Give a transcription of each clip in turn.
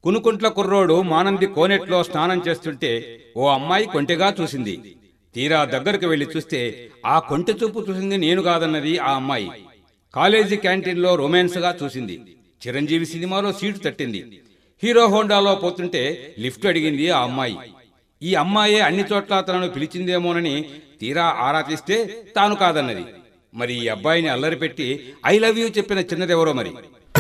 కునుకుంట్ల కుర్రోడు మానంది కోనేట్లో స్నానం చేస్తుంటే ఓ అమ్మాయి కొంటెగా చూసింది. తీరా దగ్గరకు వెళ్లి చూస్తే ఆ కొంటె చూపు చూసింది నేను కాదన్నది ఆ అమ్మాయి. కాలేజీ క్యాంటీన్లో రొమాన్స్గా చూసింది. చిరంజీవి సినిమాలో సీటు తట్టింది. హీరో హోండాలో పోతుంటే లిఫ్ట్ అడిగింది ఆ అమ్మాయి. ఈ అమ్మాయే అన్ని చోట్ల తనను పిలిచిందేమోనని తీరా ఆరా తీస్తే తాను కాదన్నది. మరి ఈ అబ్బాయిని అల్లరి పెట్టి ఐ లవ్ యూ చెప్పిన చిన్నదెవరో మరి.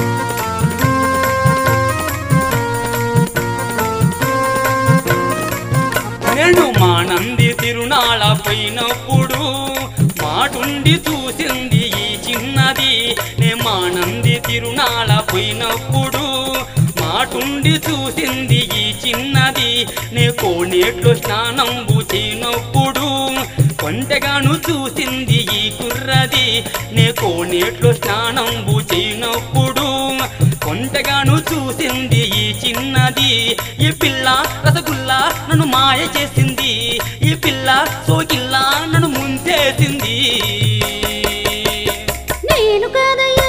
నేను మానంది తిరునాళ పోయినప్పుడు మాటుండి చూసింది ఈ చిన్నది. నే మానంది తిరునాళ పోయినప్పుడు మాటుండి చూసింది ఈ చిన్నది. నే కోనేట్లో స్నానంబు చేయనప్పుడు కొంటెగాను చూసింది ఈ కుర్రది. నే కోనేట్లో స్నానంబు చేయనప్పుడు కొంటెగాను చూసింది ఈ చిన్నది. ఈ పిల్ల రసగుల్లా నన్ను మాయ చేసింది. ఈ పిల్ల సోకిల్లా నన్ను ముంచేసింది. నేను కాదయ్యా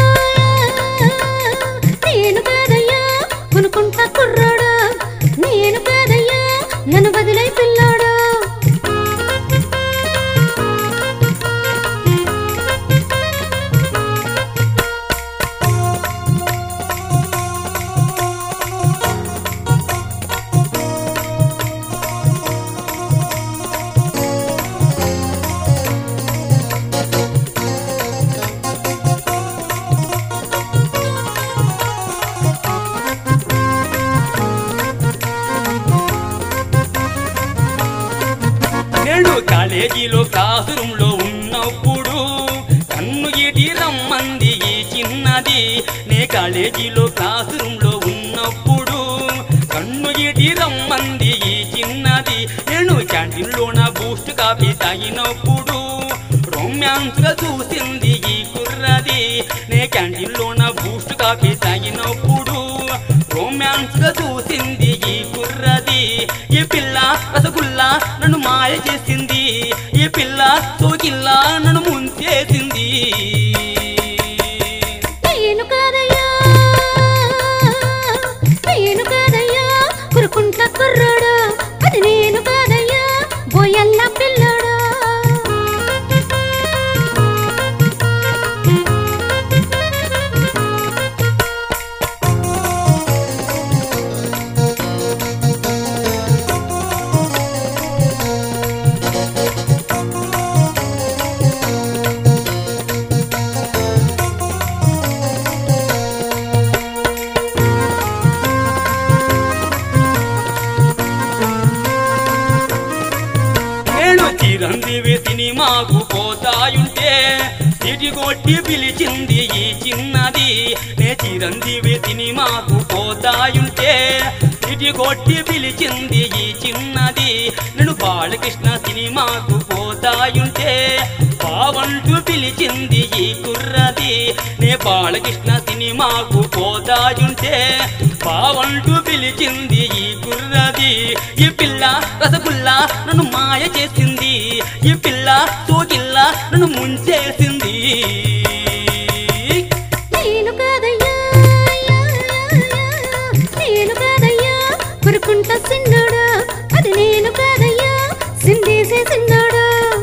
నేను కాదయ్యా కొనుకుంటా కుర్రాడా. నేను కాదయ్యా నన్ను వదిలై పిల్లాడా. కాలేజీలో క్లాస్ రూమ్ లో ఉన్నప్పుడు కన్ను ఎడి రమ్మంది ఈ చిన్నది. నే కాలేజీలో క్లాస్ రూమ్ లో ఉన్నప్పుడు కన్ను ఎడి రమ్మంది ఈ చిన్నది. నేను క్యాంటీన్ లోన బూస్ట్ కాఫీ తాగినప్పుడు రొమాన్స్ గా చూసింది ఈ కుర్రది. నే క్యాంటీన్ లోన బూస్ట్ కాఫీ తాగినప్పుడు రొమాన్స్ గా చూసింది ఈ కుర్రది. ఈ పిల్ల రసగుల్లా నన్ను మాయ చేసింది. ఈ పిల్ల సోకిల్లా నన్ను ముంచేసింది. నేను కాదయ్యా నేను కాదయ్యా కొనుకుంటా కుర్రాడా. అది నేను కాదయ్యా బోయల్ల పిల్లాడా. చిరంజీవి సినిమాకు పోతాయుంటే సిటి కొట్టి పిలిచింది ఈ చిన్నది. నే చిరంజీవి సినిమాకు పోతాయుంటే సిటి కొట్టి పిలిచింది ఈ చిన్నది. నేను బాలకృష్ణ సినిమాకు పోతాయుంటే బావంటూ పిలిచింది ఈ కుర్రది. నే బాలకృష్ణ సినిమాకు పోతాయుంటే బావంటూ పిలిచింది ఈ కుర్రది. ఈ పిల్ల రసగుల్లా నన్ను మాయ చేసింది. ఈ పిల్ల సోకిల్లా నన్ను ముంచేసింది. నేను కాదయ్యా నేను కాదయ్యా కొనుకుంటా సిన్నాడా. అది నేను కాదయ్యా సిందేసే సిన్నాడా.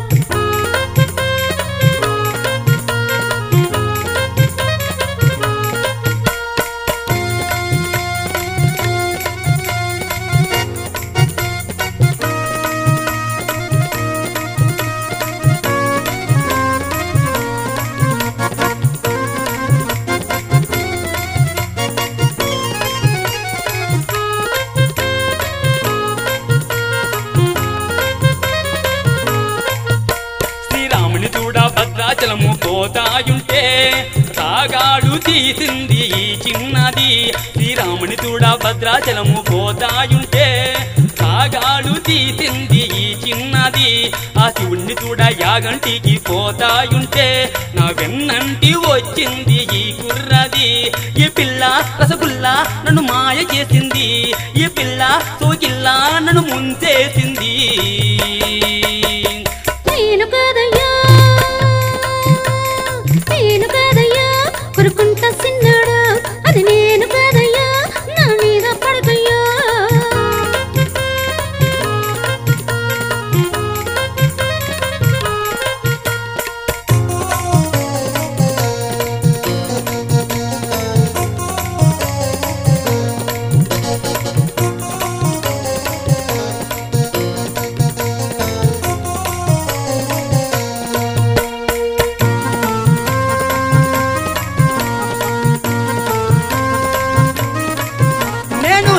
భద్రాచలము పోతాయుంటే రాగాడు తీసింది ఈ చిన్నది. శ్రీరాముని తూడ భద్రాచలము పోతాయుంటే రాగాడు తీసింది ఈ చిన్నది. ఆ శివుణ్ణి తూడ యాగంటికి పోతాయుంటే నా వెన్నంటి వచ్చింది ఈ కుర్రది. ఈ పిల్ల రసగుల్లా నన్ను మాయ చేసింది. ఈ పిల్ల సోకిల్లా నన్ను ముంచేసింది. నేను కాదయ్యా నేను కాదయ్యా కొనుకుంటా సిన్నాడా. అది నేను కాదయ్యా నా మీద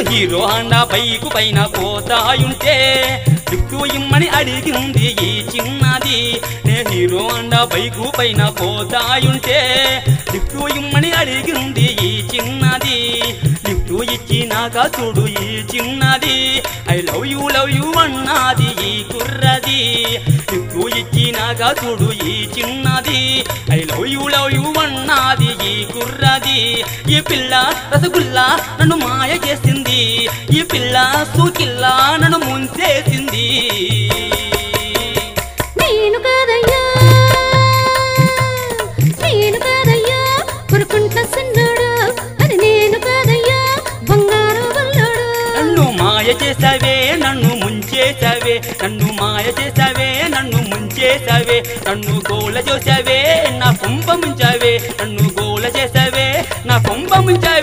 హీరో హోండా బైకు పైన పోతాయుంటే లిఫ్ట్ ఇమ్మని అడిగింది ఈ చిన్నది నే హీరో హోండా బైకు పైన పోతాయుంటే లిఫ్ట్ ఇమ్మని అడిగింది ఈ చిన్నది లిఫ్ట్ ఇచ్చినాక చూడు ఈ చిన్నది ఐ లవ్ యూ అన్నది ఈ కుర్రది లిఫ్ట్ ఇచ్చినాక చూడు ఈ చిన్నది ఐ లవ్ యూ అన్నది ఈ కుర్రది ఈ పిల్ల రసగుల్లా నన్ను మాయ చేసింది ఈ పిల్ల సూకిల్లా నన్ను ముంచేసింది నేను కాదయ్యా కొరుకుంట సిన్నోడు అది నేను కాదయ్యా బంగారు వల్లోడు నన్ను మాయ చేసావే నన్ను ముంచేసావే నన్ను మాయ చేసావే నన్ను ముంచేసావే నన్ను గోల చేసావే నా కొంప ముంచావే నన్ను గోల చేసావే నా కొంప ముంచావే